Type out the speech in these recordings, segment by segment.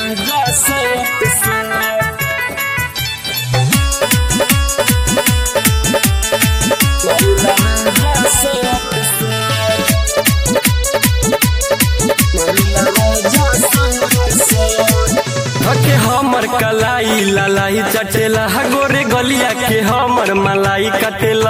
धके हमर कलाई लालाई चटेला गोरे गलिया के हमर मलाई कटेला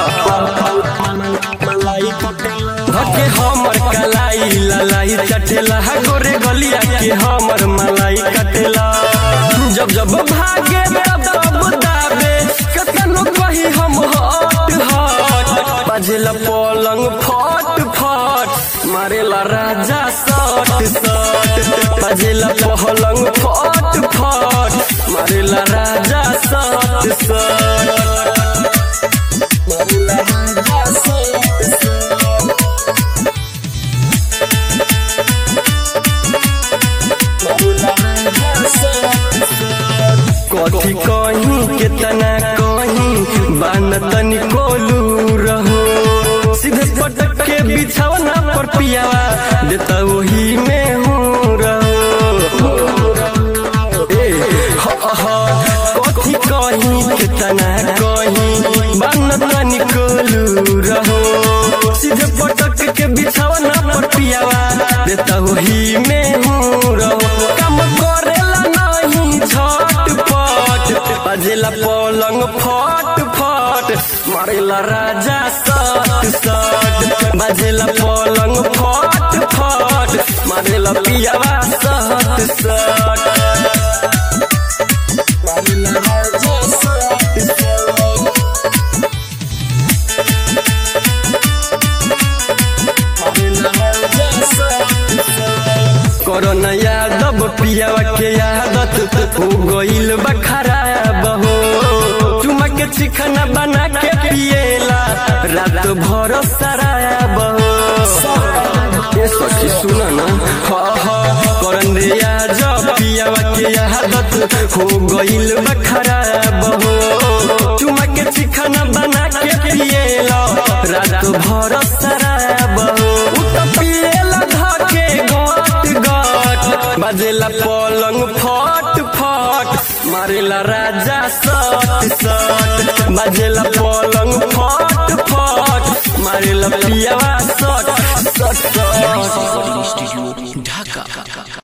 धके हमर कलाई लालाई चटेला गोरे गलिया के हमर मलाई कटेला जब जब भागे तब तब दाबे कतनो कही हम हट हट बजेला पलंग फट फट मारेला राजा सट सट बजेला पलंग फट फट मारेला राजा सट सट मारेला राजा सट सट कथी कहीं केतना कहीं बान तनी कोलू रहो सीधे पटक के बिछावना पर पियावा देता वही में हूँ रहो कथी कहीं केतना कहीं बान तनी कोलू रहो सीधे पटक के बिछावना पर पियावा देता वही में हूँ रहो काम करेला नहीं झटपट बजेला पलंग फट फट मारेला राजा सट सट बजेला पलंग फट फट मारेला पियावा सट सट मारेला राजा सट सट मारेला राजा सट सट कोरोना यादव पियावा के आदत हो गइल बा खराब हो चुमा के चिकना बना के पिएला रात भर शराब हो ये सखी सुना ना करन रे यादव पियावा के आदत हो गइल बा खराब हो चुमा के चिकना बना के पिएला रात भर शराब हो पिएला धके गट गट बजेला पलंग फट फट मारेला राजा सट सट बजेला पलंग फट फट मारेला पियावा सट सट। ढाका।